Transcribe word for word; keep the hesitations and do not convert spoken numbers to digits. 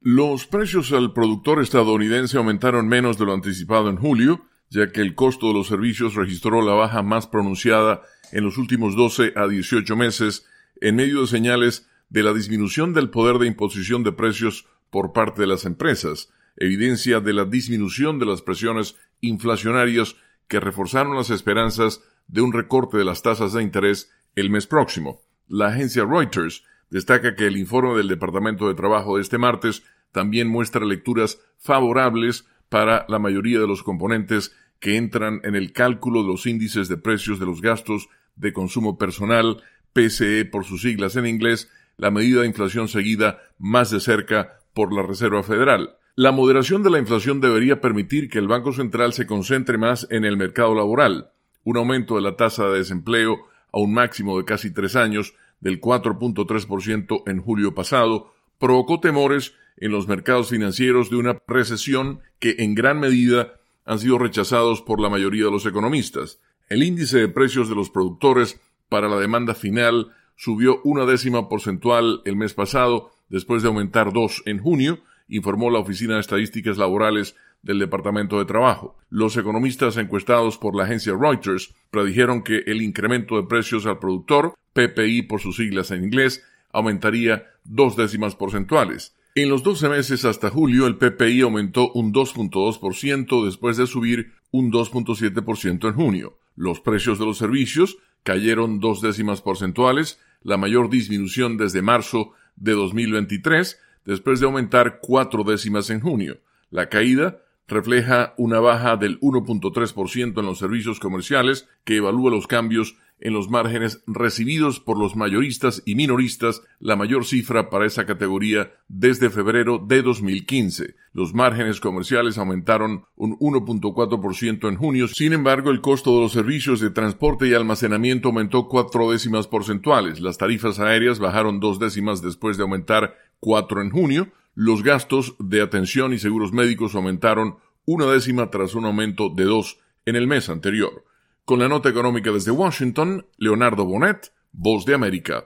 Los precios al productor estadounidense aumentaron menos de lo anticipado en julio, ya que el costo de los servicios registró la baja más pronunciada en los últimos doce a dieciocho meses, en medio de señales de la disminución del poder de imposición de precios por parte de las empresas, evidencia de la disminución de las presiones inflacionarias que reforzaron las esperanzas de un recorte de las tasas de interés el mes próximo. La agencia Reuters destaca que el informe del Departamento de Trabajo de este martes también muestra lecturas favorables para la mayoría de los componentes que entran en el cálculo de los índices de precios de los gastos de consumo personal, P C E por sus siglas en inglés, la medida de inflación seguida más de cerca por la Reserva Federal. La moderación de la inflación debería permitir que el Banco Central se concentre más en el mercado laboral. Un aumento de la tasa de desempleo a un máximo de casi tres años, del cuatro punto tres por ciento en julio pasado, provocó temores en los mercados financieros de una recesión que en gran medida han sido rechazados por la mayoría de los economistas. El índice de precios de los productores para la demanda final subió una décima porcentual el mes pasado, después de aumentar dos en junio, informó la Oficina de Estadísticas Laborales del Departamento de Trabajo. Los economistas encuestados por la agencia Reuters predijeron que el incremento de precios al productor, P P I por sus siglas en inglés, aumentaría dos décimas porcentuales. En los doce meses hasta julio, el P P I aumentó un dos punto dos por ciento después de subir un dos punto siete por ciento en junio. Los precios de los servicios cayeron dos décimas porcentuales, la mayor disminución desde marzo de dos mil veintitrés, después de aumentar cuatro décimas en junio. La caída refleja una baja del uno punto tres por ciento en los servicios comerciales, que evalúa los cambios en los márgenes recibidos por los mayoristas y minoristas, la mayor cifra para esa categoría desde febrero de dos mil quince. Los márgenes comerciales aumentaron un uno punto cuatro por ciento en junio. Sin embargo, el costo de los servicios de transporte y almacenamiento aumentó cuatro décimas porcentuales. Las tarifas aéreas bajaron dos décimas después de aumentar cuatro en junio. Los gastos de atención y seguros médicos aumentaron una décima tras un aumento de dos en el mes anterior. Con la nota económica desde Washington, Leonardo Bonet, Voz de América.